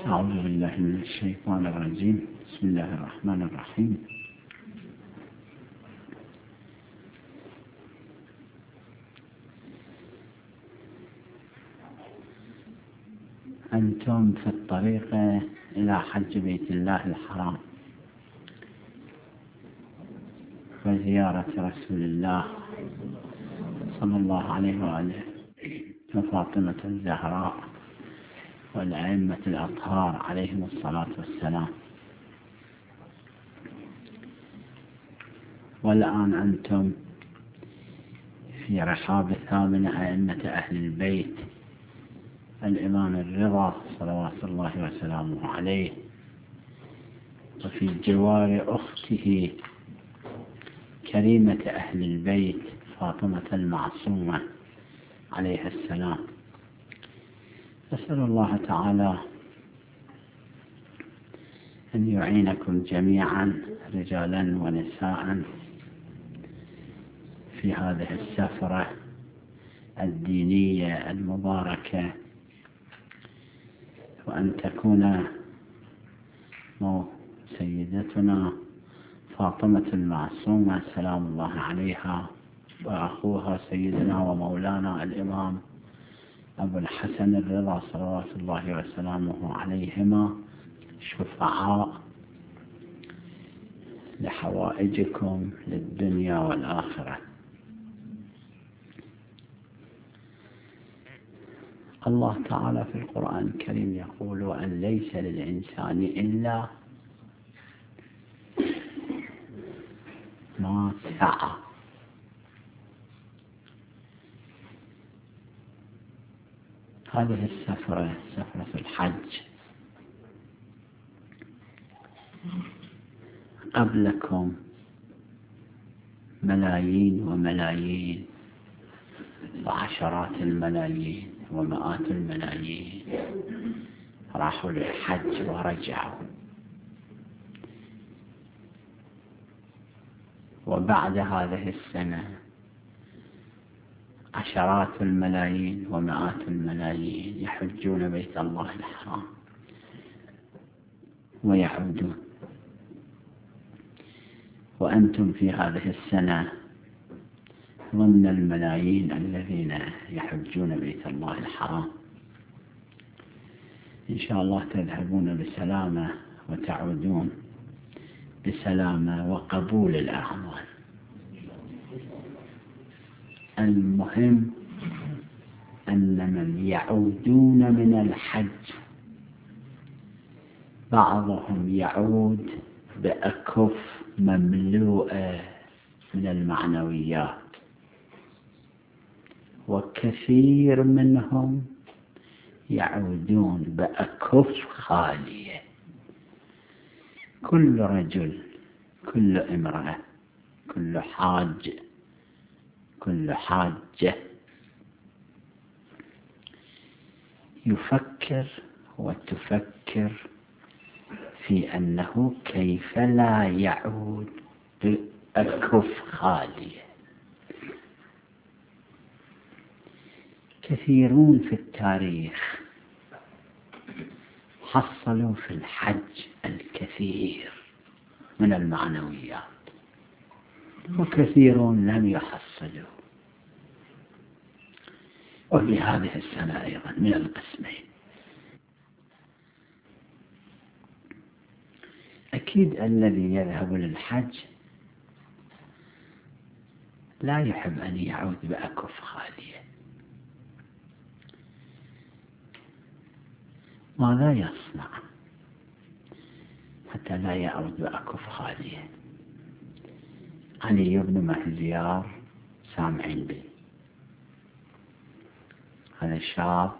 أعوذ بالله من الشيطان الرجيم. بسم الله الرحمن الرحيم. أنتم في الطريق إلى حج بيت الله الحرام وزيارة رسول الله صلى الله عليه وآله وفاطمة الزهراء والأئمة الأطهار عليهم الصلاة والسلام. والآن أنتم في رحاب ثامن أئمة أهل البيت الإمام الرضا صلوات الله وسلامه عليه، وفي جوار أخته كريمة أهل البيت فاطمة المعصومة عليها السلام. أسأل الله تعالى أن يعينكم جميعا رجالا ونساء في هذه السفرة الدينية المباركة، وأن تكون سيدتنا فاطمة المعصومة سلام الله عليها وأخوها سيدنا ومولانا الإمام أبو الحسن الرضا صلوات الله وسلامه عليهما شفعاء لحوائجكم للدنيا والآخرة. الله تعالى في القرآن الكريم يقول: وأن ليس للإنسان إلا ما سعى. هذه السفرة سفرة الحج قبلكم ملايين وملايين وعشرات الملايين ومئات الملايين راحوا للحج ورجعوا، وبعد هذه السنة عشرات الملايين ومئات الملايين يحجون بيت الله الحرام ويعودون، وأنتم في هذه السنة ضمن الملايين الذين يحجون بيت الله الحرام. إن شاء الله تذهبون بسلامة وتعودون بسلامة وقبول الأعمال. المهم أن من يعودون من الحج بعضهم يعود بأكف مملوءة من المعنويات، وكثير منهم يعودون بأكف خالية. كل رجل، كل امرأة، كل حاج، كل حاجة يفكر وتفكر في أنه كيف لا يعود بأكف خالية. كثيرون في التاريخ حصلوا في الحج الكثير من المعنويات، وكثيرون لم يحصلوا، وفي هذه السنة أيضا من القسمين. أكيد الذي يذهب للحج لا يحب أن يعود بأكف خالية. ماذا يصنع حتى لا يعود بأكف خالية؟ علي بن مهزيار سامعين به، هذا الشاب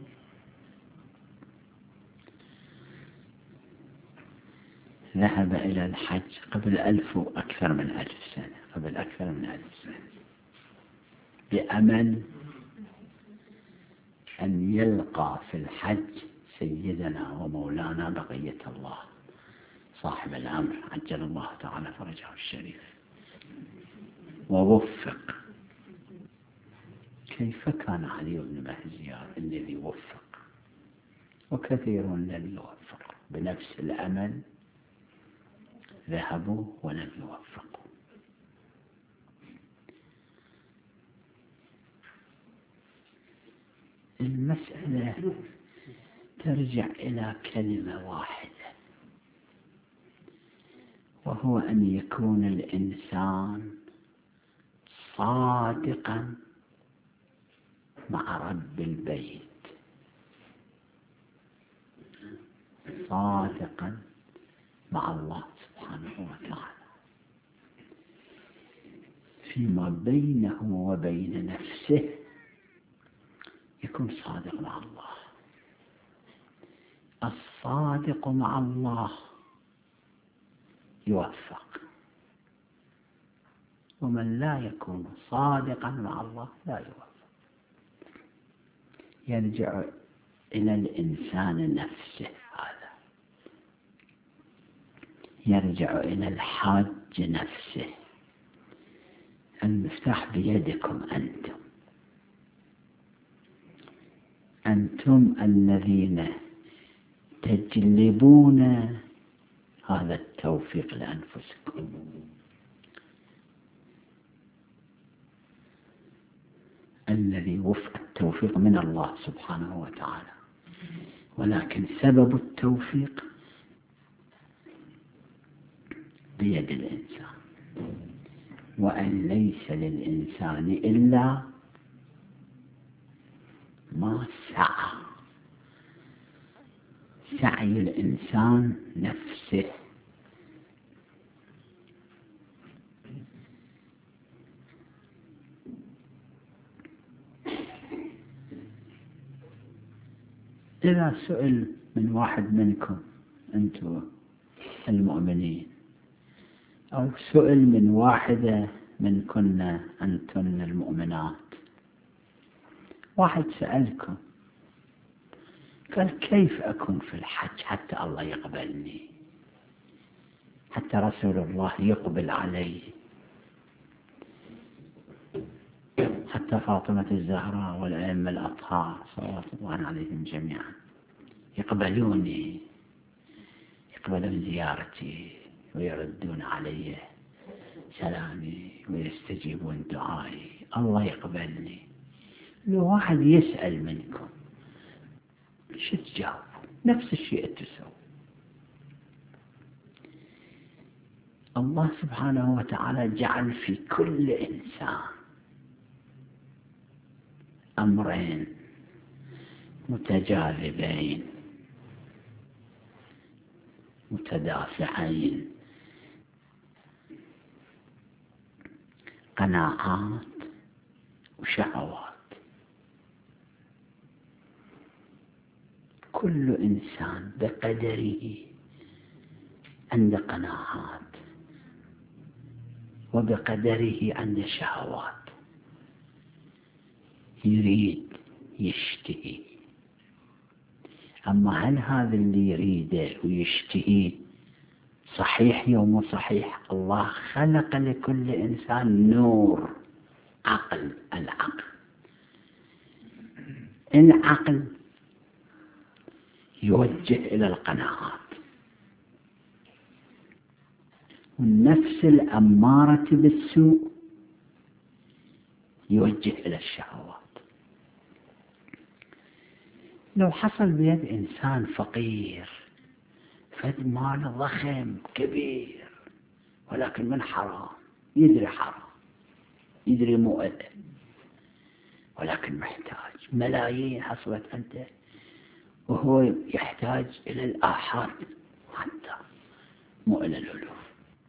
ذهب إلى الحج قبل 1000 وأكثر من 1000 سنة، قبل أكثر من 1000 سنة، بأمل أن يلقى في الحج سيدنا ومولانا بقية الله صاحب الأمر عجل الله تعالى فرجه الشريف، ووفق. كيف كان علي بن مهزيار الذي وفق؟ وكثير لم يوفق بنفس الأمل ذهبوا ولم يوفقوا. المسألة ترجع إلى كلمة واحدة، وهو أن يكون الإنسان صادقا مع رب البيت، صادقا مع الله سبحانه وتعالى فيما بينه وبين نفسه، يكون صادق مع الله. الصادق مع الله يوفق، ومن لا يكون صادقا مع الله لا يوفق. يرجع إلى الإنسان نفسه، هذا يرجع إلى الحاج نفسه. المفتاح بيدكم أنتم الذين تجلبون هذا التوفيق لأنفسكم. الذي وفق التوفيق من الله سبحانه وتعالى، ولكن سبب التوفيق بيد الإنسان، وأن ليس للإنسان إلا ما سعى. سعي الإنسان نفسه. إذا سئل من واحد منكم أنتم المؤمنين، أو سئل من واحدة منكن أنتن المؤمنات، واحد سألكم قال كيف أكون في الحج حتى الله يقبلني، حتى رسول الله يقبل علي، حتى فاطمة الزهراء والأئمة الأطهار صلوات الله عليهم جميعا يقبلوني، يقبلون زيارتي ويردون علي سلامي ويستجيبون دعائي، الله يقبلني. لو واحد يسأل منكم شو تجاوب؟ نفس الشيء تسوي. الله سبحانه وتعالى جعل في كل إنسان أمرين متجاذبين متدافعين: قناعات وشهوات. كل إنسان بقدره عنده قناعات، وبقدره عنده شهوات، يريد يشتهي. أما هل هذا اللي يريده ويشتهي صحيح أو مو صحيح؟ الله خلق لكل إنسان نور، عقل. العقل، العقل يوجه إلى القناعات، والنفس الأمارة بالسوء يوجه إلى الشهوات. لو حصل بيد إنسان فقير فد مال ضخم كبير، ولكن من حرام، يدري حرام، يدري مؤذن، ولكن محتاج، ملايين حصلت عنده وهو يحتاج إلى الآحاد حتى مو إلى الألوف.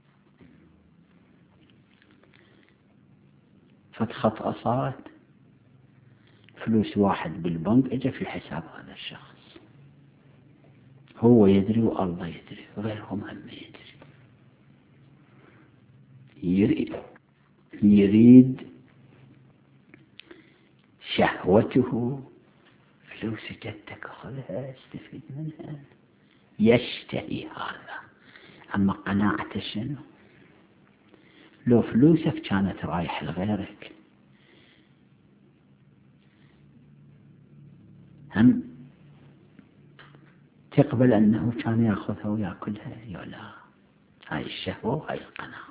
فخطأ صارت، فلوس واحد بالبنك اجى في حساب هذا الشخص، هو يدري والله يدري، غيرهم هم يدري. يريد شهوته، فلوس جدك خذها استفيد منها، يشتهي هذا. أما قناعته شنو؟ لو فلوسك كانت رايح لغيرك هم تقبل أنه كان يأخذها ويأكلها؟ يا لا، هاي الشهوة وهاي القناعة.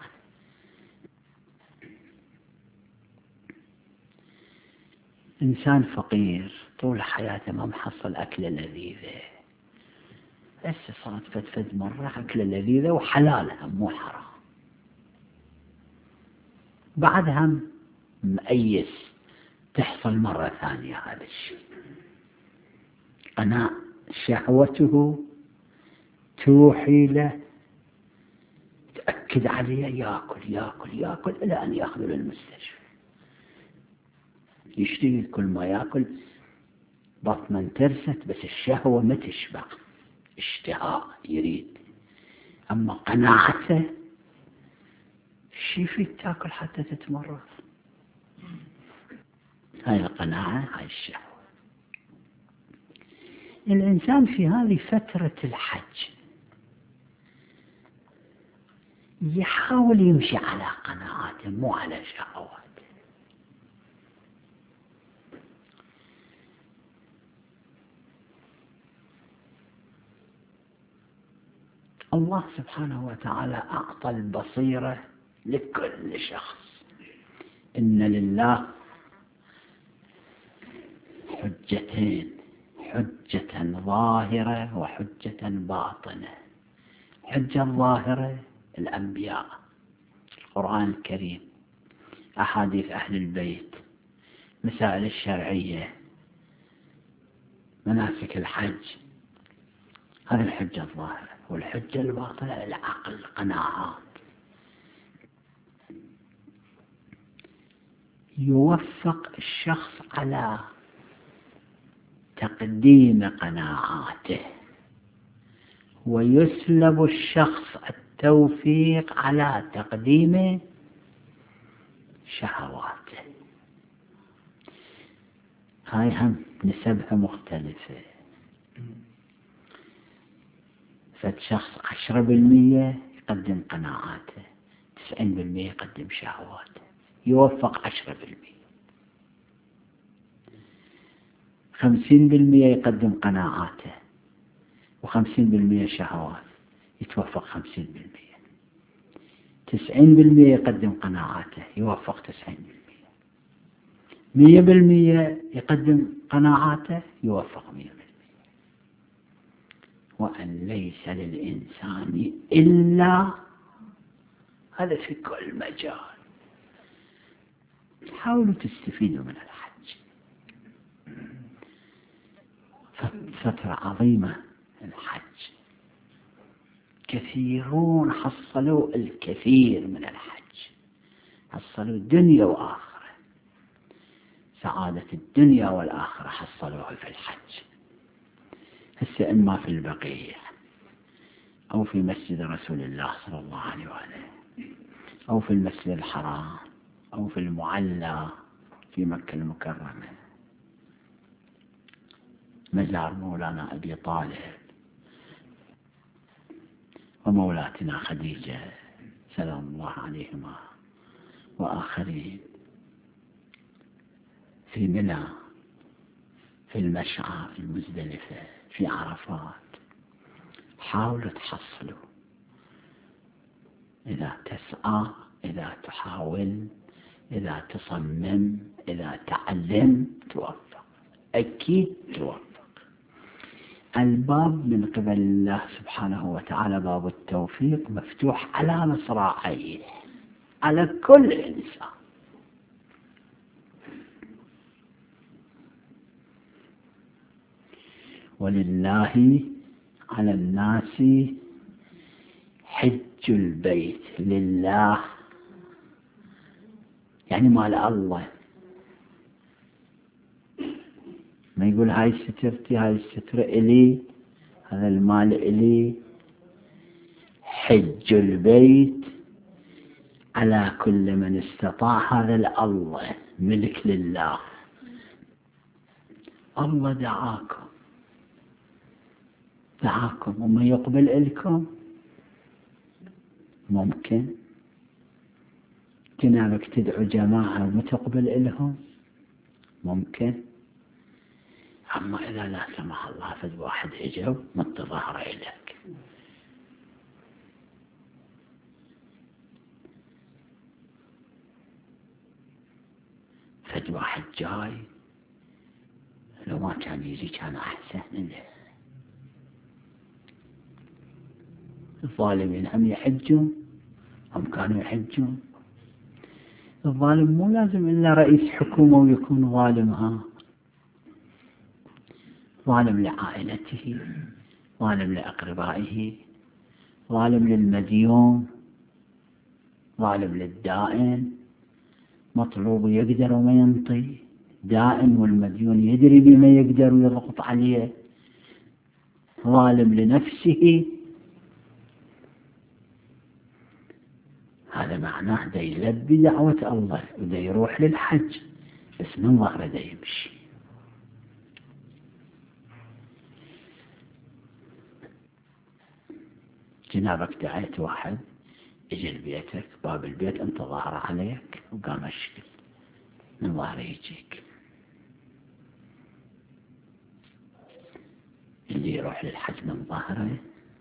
إنسان فقير طول حياته ما محصل أكلة لذيذة، هسه صارت فد مرة أكلة لذيذة وحلالها مو حرام، بعدها مأيس تحصل مرة ثانية هذا الشيء. أنا شهوته توحي له، تأكد عليه يأكل يأكل يأكل إلى أن يأخذ للمستشفى، يشتهي كل ما يأكل بطنا ترست، بس الشهوة ما تشبع، اشتهاء يريد. أما قناعته شي فيك تأكل حتى تتمرض، هاي القناعة هاي الشهوة. الإنسان في هذه فترة الحج يحاول يمشي على قناعاته مو على شهواته. الله سبحانه وتعالى أعطى البصيرة لكل شخص. إن لله حجتين، حجة ظاهرة وحجة باطنة. حجة ظاهرة الأنبياء، القرآن الكريم، أحاديث أهل البيت، مسائل الشرعية، مناسك الحج، هذه الحجة الظاهرة. والحجة الباطنة العقل، قناعات. يوفق الشخص على تقديم قناعاته، ويسلب الشخص التوفيق على تقديم شهواته. هاي هم نسبها مختلفة. فالشخص 10% يقدم قناعاته، 90% يقدم شهواته، يوفق 10%. 50% يقدم قناعاته و50% شهوات، يتوفق 50%. 90% يقدم قناعاته، يوفق 90%. 100% يقدم قناعاته، يوفق 100%. وأن ليس للإنسان إلا هذا في كل مجال. حاولوا تستفيدوا من الحج، فترة عظيمة الحج. كثيرون حصلوا الكثير من الحج، حصلوا الدنيا وآخرة، سعادة الدنيا والآخرة حصلوها في الحج. هسه إما في البقيع أو في مسجد رسول الله صلى الله عليه وآله، أو في المسجد الحرام، أو في المعلى في مكة المكرمة، مزار مولانا أبي طالب ومولاتنا خديجة سلام الله عليهما وآخرين، في منى، في المشعر، في المزدلفة، في عرفات. حاولوا تحصلوا، إذا تسعى، إذا تحاول، إذا تصمم، إذا تعلم، توفق، أكيد توفق. الباب من قبل الله سبحانه وتعالى، باب التوفيق، مفتوح على مصراعيه، على كل إنسان. ولله على الناس حج البيت. لله يعني مال الله، ما يقول هاي سترتي، هاي السترة إلي، هذا المال إلي. حج البيت على كل من استطاع، هذا الله ملك لله. الله دعاكم وما يقبل إلكم. ممكن جنابك تدعو جماعة وما تقبل إلهم، ممكن أما إذا لا سمح الله فد واحد إجا مد ظهره إليك، فد واحد جاي لو ما كان يجي كان أحسن له. الظالمين هم يحجون، هم كانوا يحجون. الظالم مو لازم إلا رئيس حكومة ويكون ظالمها، ظالم لعائلته، ظالم لأقربائه، ظالم للمديون، ظالم للدائن. مطلوب يقدر وما ينطي، دائن والمديون يدري بما يقدر ويضغط عليه، ظالم لنفسه. هذا معناه دا يلبي دعوة الله ودا يروح للحج، بس من ظهره دا يمشي. جنابك دعيت واحد يجي لبيتك، باب البيت انت ظاهر عليك وقام الشكل من ظهره يجيك. اللي يروح للحج من ظهره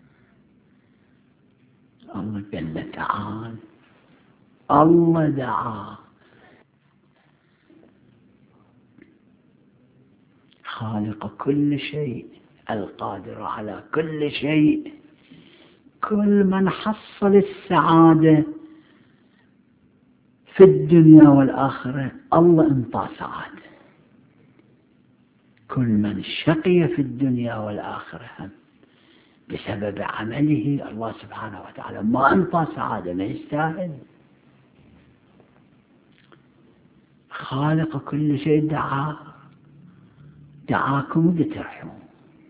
الله قال له تعال، الله دعاه. خالق كل شيء، القادر على كل شيء. كل من حصل السعادة في الدنيا والآخرة الله انطى سعادة. كل من شقي في الدنيا والآخرة بسبب عمله الله سبحانه وتعالى ما انطى سعادة، ما يستاهل. خالق كل شيء دعاكم بترحمون.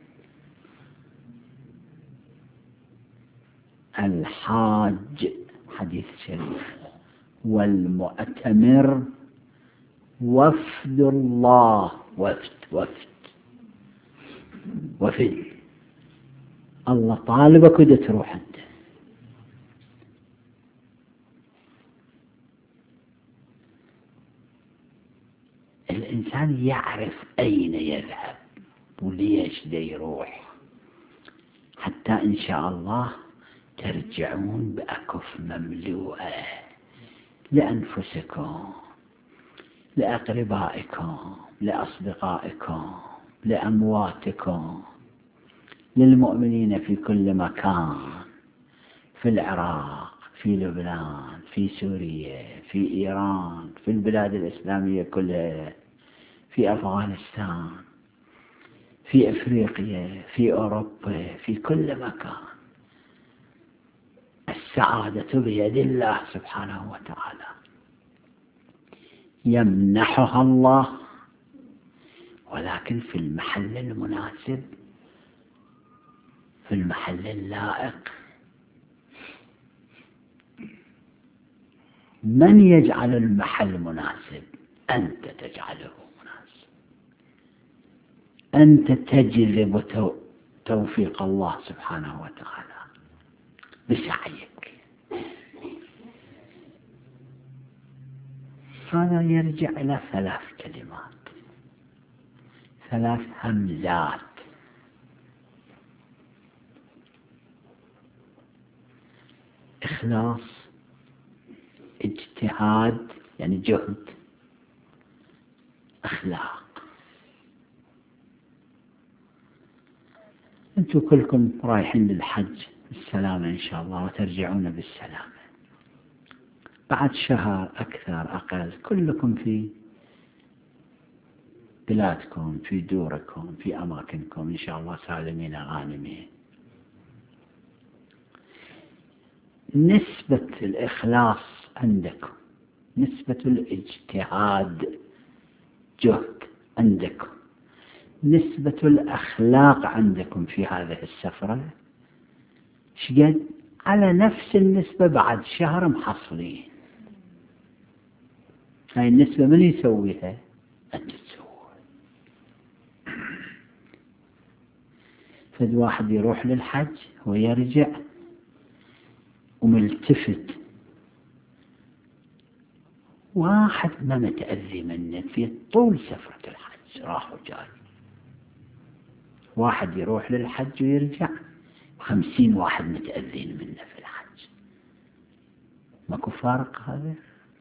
الحاج حديث شريف والمؤتمر وفد الله، وفد الله طالبك وده تروح انت. الإنسان يعرف أين يذهب وليش ده يروح، حتى إن شاء الله ترجعون بأكف مملوءة لأنفسكم، لأقربائكم، لأصدقائكم، لأمواتكم، للمؤمنين في كل مكان، في العراق، في لبنان، في سوريا، في إيران، في البلاد الإسلامية كلها، في أفغانستان، في أفريقيا، في أوروبا، في كل مكان. السعادة بيد الله سبحانه وتعالى، يمنحها الله ولكن في المحل المناسب، في المحل اللائق. من يجعل المحل مناسب؟ أنت تجعله مناسب، أنت تجلب توفيق الله سبحانه وتعالى بسعيك. هذا يرجع إلى 3 كلمات، 3 همزات. إخلاص، اجتهاد يعني جهد، أخلاق. أنتم كلكم رايحين للحج بالسلامة إن شاء الله وترجعون بالسلامة. بعد شهر أكثر أقل كلكم في بلادكم، في دوركم، في أماكنكم إن شاء الله سالمين غانمين. نسبة الإخلاص عندكم، نسبة الاجتهاد جهد عندكم، نسبة الأخلاق عندكم في هذه السفرة شقد؟ على نفس النسبة بعد شهر محصلين. هاي النسبة من يسويها؟ أنت تسويها. فد واحد يروح للحج ويرجع وملتفت، واحد ما متأذي منه في طول سفرة الحج، راح وجاي واحد يروح للحج ويرجع 50 واحد متأذين منه في الحج. ماكو فارق هذا؟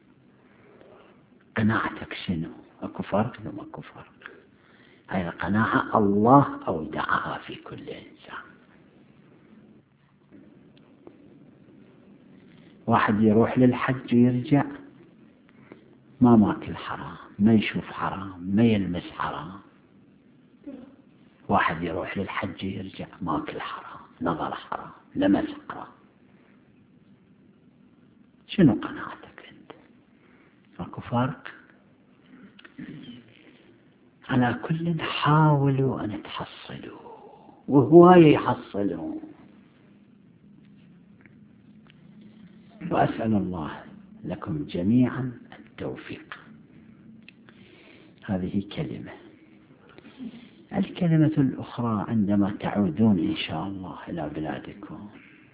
قناعتك شنو؟ ماكو فرق ولا ماكو فرق؟ هاي القناعة الله أودعها في كل إنسان. واحد يروح للحج ويرجع ما ماكل حرام، ما يشوف حرام، ما يلمس حرام. واحد يروح للحج ويرجع ماكل حرام، نظر حرام، لمس حرام. شنو قناعتك أنت؟ ماكو فرق؟ على كل حاولوا أن تحصلوا، وهواية يحصلوا. وأسأل الله لكم جميعا التوفيق. هذه كلمة. الكلمة الأخرى عندما تعودون إن شاء الله إلى بلادكم،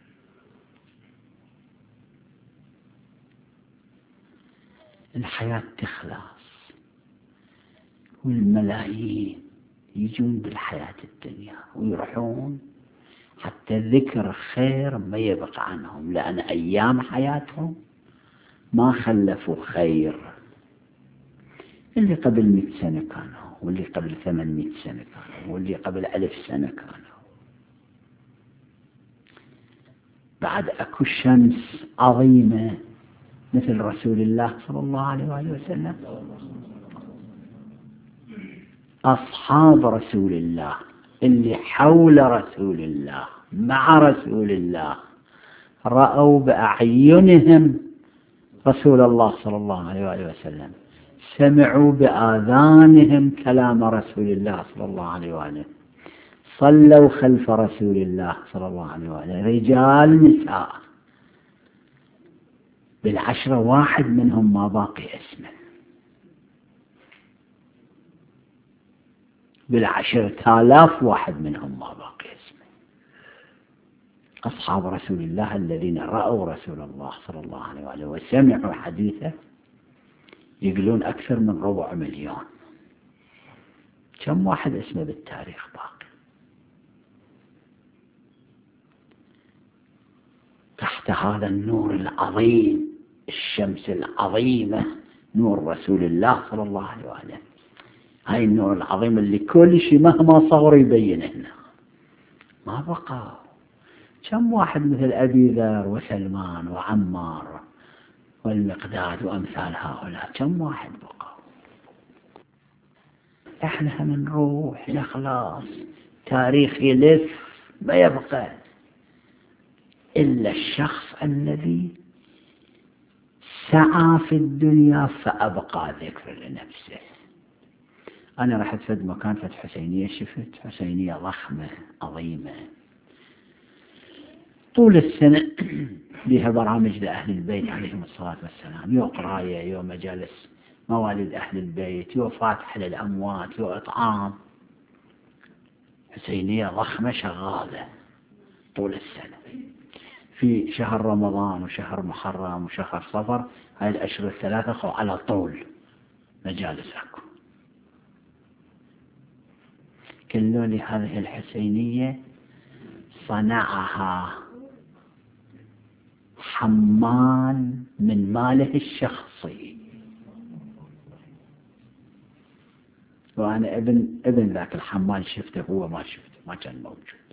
الحياة تخلص والملايين يجون بالحياة الدنيا ويروحون، حتى ذكر خير ما يبقى عنهم، لأن أيام حياتهم ما خلفوا خير. اللي قبل 100 سنة كانوا، واللي قبل 800 سنة كانوا، واللي قبل 1000 سنة كانوا. بعد أكو شمس عظيمة مثل رسول الله صلى الله عليه وآله وسلم. أصحاب رسول الله اللي حول رسول الله مع رسول الله رأوا بأعينهم رسول الله صلى الله عليه وآله وسلم، سمعوا بآذانهم كلام رسول الله صلى الله عليه وآله، صلوا خلف رسول الله صلى الله عليه وآله، رجال نساء. بالعشرة واحد منهم ما باقي اسمه، بال10,000 واحد منهم ما باقي اسمه. أصحاب رسول الله الذين رأوا رسول الله صلى الله عليه وآله وسمعوا حديثه يقولون أكثر من 250,000. كم واحد اسمه بالتاريخ باقي؟ تحت هذا النور العظيم، الشمس العظيمة، نور رسول الله صلى الله عليه وآله. هاي النور العظيم اللي كل شيء مهما صغر يبين هنا ما بقى. كم واحد مثل أبي ذر وسلمان وعمار والمقداد وأمثال هؤلاء، كم واحد بقى؟ احنا منروح نخلص، تاريخ يلف ما يبقى إلا الشخص الذي سعى في الدنيا فأبقى ذكر لنفسه. أنا رحت فد مكان فد حسينية، شفت حسينية ضخمة عظيمة طول السنة بها برامج لأهل البيت عليهم الصلاة والسلام، يو قراية، يو مجالس موالد أهل البيت، يو فاتح للأموات، يو إطعام. حسينية ضخمة شغالة طول السنة. في شهر رمضان وشهر محرم وشهر صفر، هاي الأشهر الثلاثة على طول مجالس أكو. قالوا لي هذه الحسينية صنعها حمال من ماله الشخصي، وأنا ابن ذاك الحمال شفته، هو ما شفته، ما كان موجود.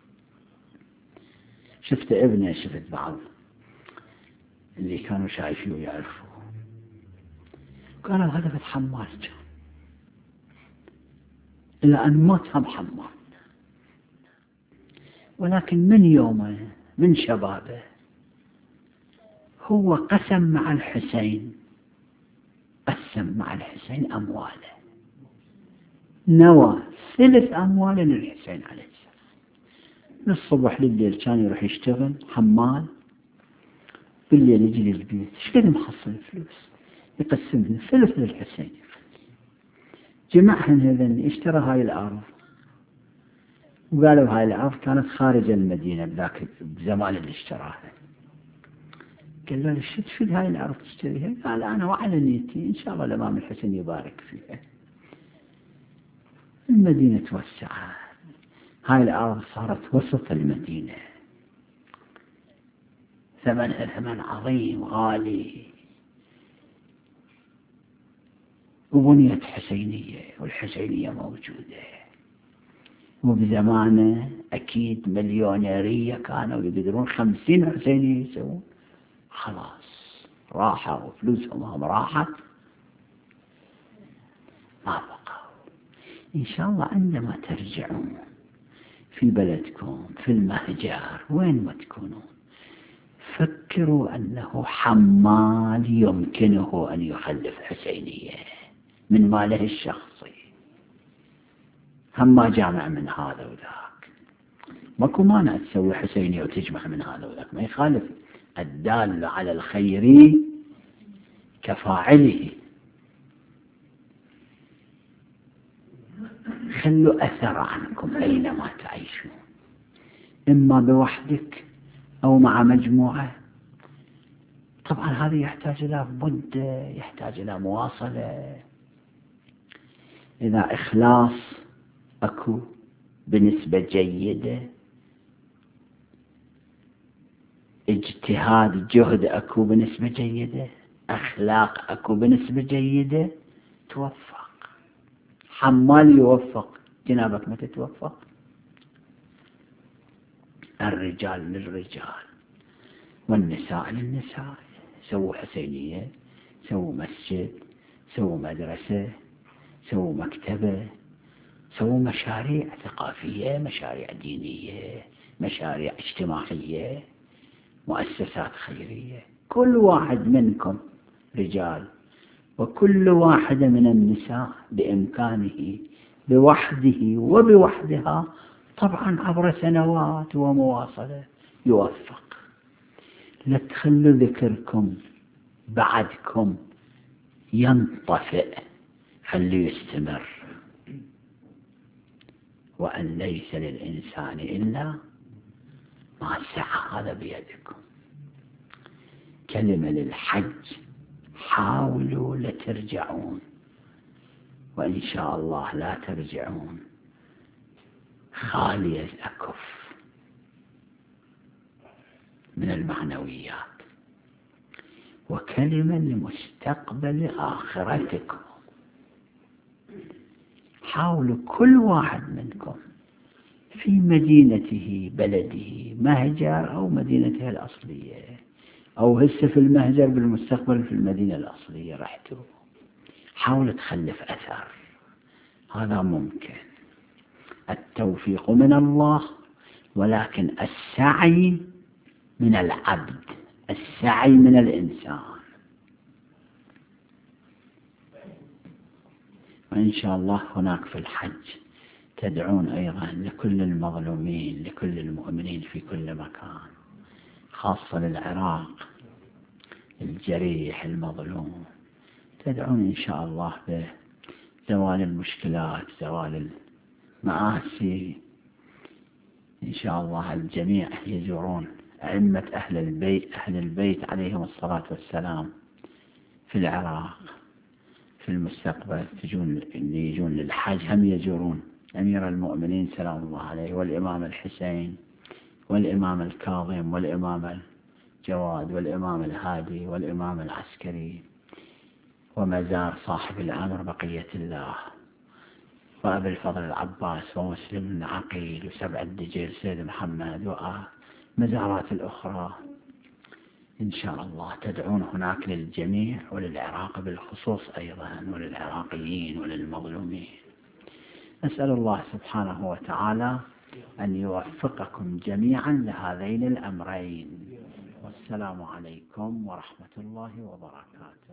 شفت ابنه، شفت بعض اللي كانوا شايفيه ويعرفوه، قالوا هذا في حمال كان، إلى أن موت هم حمال. ولكن من يومه من شبابه هو قسم مع الحسين، قسم مع الحسين أمواله، نوى 3 أموال للحسين عليه السلام. من الصبح لليل كان يروح يشتغل حمال، بالليل يجي للبيت، ايش قد محصل فلوس يقسمهن 3 للحسين، جمعهن هذن، اشترى هاي الأرض، وقالوا هاي الأرض كانت خارج المدينة بذاك بزمان اللي اشتراها. قال له شد هاي الأرض تشتريها؟ قال أنا وعلى نيتي إن شاء الله الإمام الحسين يبارك فيها. المدينة توسعت، هاي الأرض صارت وسط المدينة، ثمنها ثمن عظيم غالي، وبنيت حسينية، والحسينية موجودة، وبزمانه أكيد مليونيرية كانوا يقدرون 50 حسينية يسوون. خلاص راحوا وفلوسهم هم راحت، ما بقوا. إن شاء الله عندما ترجعون في بلدكم في المهجر وين ما تكونون، فكروا أنه حمال يمكنه أن يخلف حسينية من ماله الشخصي، هم ما جامع من هذا وذاك، ماكو مانع تسوي حسينية وتجمع من هذا وذاك، ما يخالف، الدال على الخير كفاعله. خلوا أثر عنكم أينما تعيشون، إما بوحدك أو مع مجموعة. طبعا هذا يحتاج إلى مدة، يحتاج إلى مواصلة. إذا إخلاص أكو بنسبة جيدة، اجتهاد جهد أكو بنسبة جيدة، أخلاق أكو بنسبة جيدة، توفق. حمال يوفق، جنابك ما تتوفق. الرجال للرجال والنساء للنساء، سووا حسينية، سووا مسجد، سووا مدرسة، سووا مكتبة، سووا مشاريع ثقافية، مشاريع دينية، مشاريع اجتماعية، مؤسسات خيرية. كل واحد منكم رجال وكل واحدة من النساء بإمكانه بوحده وبوحدها، طبعا عبر سنوات ومواصلة، يوفق. لا تخلوا ذكركم بعدكم ينطفئ، خليه يستمر. وأن ليس للإنسان إلا ما سعى، هذا بيدكم. كلمة للحج، حاولوا لترجعون، وإن شاء الله لا ترجعون خالي الأكف من المعنويات. وكلمة لمستقبل آخرتكم، حاولوا كل واحد منكم في مدينته بلده مهجر أو مدينته الأصلية، أو هسه في المهجر بالمستقبل في المدينة الأصلية رحتوا، حاولوا تخلف أثر. هذا ممكن. التوفيق من الله، ولكن السعي من العبد، السعي من الإنسان. وإن شاء الله هناك في الحج تدعون أيضا لكل المظلومين، لكل المؤمنين في كل مكان، خاصة للعراق الجريح المظلوم. تدعون إن شاء الله بزوال المشكلات، زوال المآسي. إن شاء الله الجميع يزورون أئمة أهل البيت عليهم الصلاة والسلام في العراق في المستقبل. اللي يجون للحج هم يزورون أمير المؤمنين سلام الله عليه، والإمام الحسين، والإمام الكاظم، والإمام الجواد، والإمام الهادي، والإمام العسكري، ومزار صاحب الأمر بقية الله، وأبي الفضل العباس، ومسلم العقيل، وسبع الدجيل سيد محمد، ومزارات الأخرى. إن شاء الله تدعون هناك للجميع، وللعراق بالخصوص أيضا، وللعراقيين وللمظلومين. أسأل الله سبحانه وتعالى أن يوفقكم جميعا لهذين الأمرين. والسلام عليكم ورحمة الله وبركاته.